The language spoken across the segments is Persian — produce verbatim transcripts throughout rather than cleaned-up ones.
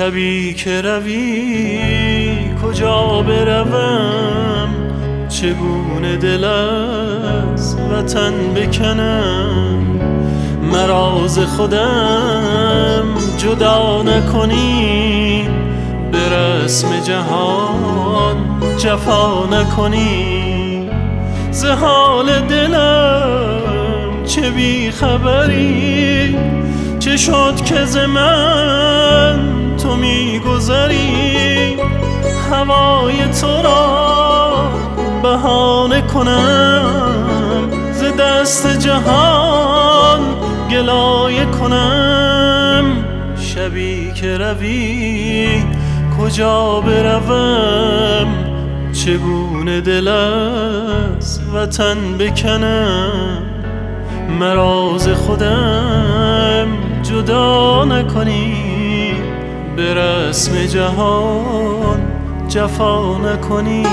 شبی که روی کجا بروم، چگونه دل از وطن بکنم. مرا ز خودم جدا نکنی، به رسم جهان جفا نکنی. ز حال دلم چه بی خبری، چه شد که ز من تو می گذری. هوای تو را بهانه کنم، ز دست جهان گلایه کنم. شبی که روی کجا بروم، چگونه دل از وطن بکنم. مرا ز خودم جدا نکنی، به رسم جهان جفا نکنی.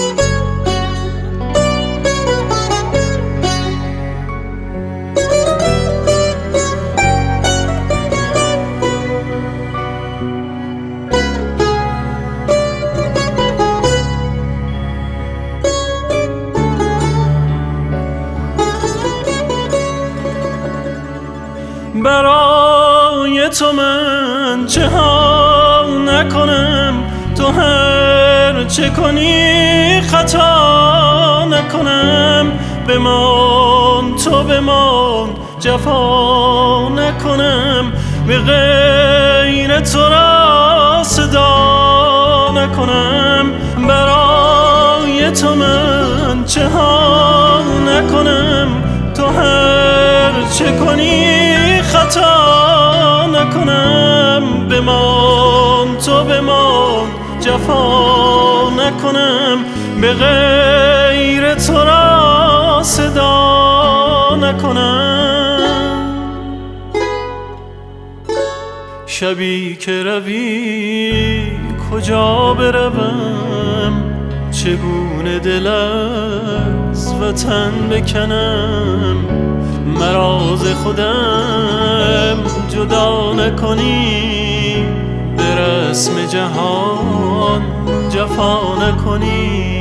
برای تو من چه ها نکنم، تو هر چه کنی خطا نکنم. بمان تو بمان جفا نکنم، به غیر تو را صدا نکنم. برای تو من چه ها نکنم، تو هر چه کنی خطا نکنم. بمان تو بمان جفا نکنم، به غیر تو را صدا نکنم. شبی که روی کجا بروم، چگونه دل از وطن بکنم. مرا ز خودم جدا نکنی، به رسم جهان جفا نکنی.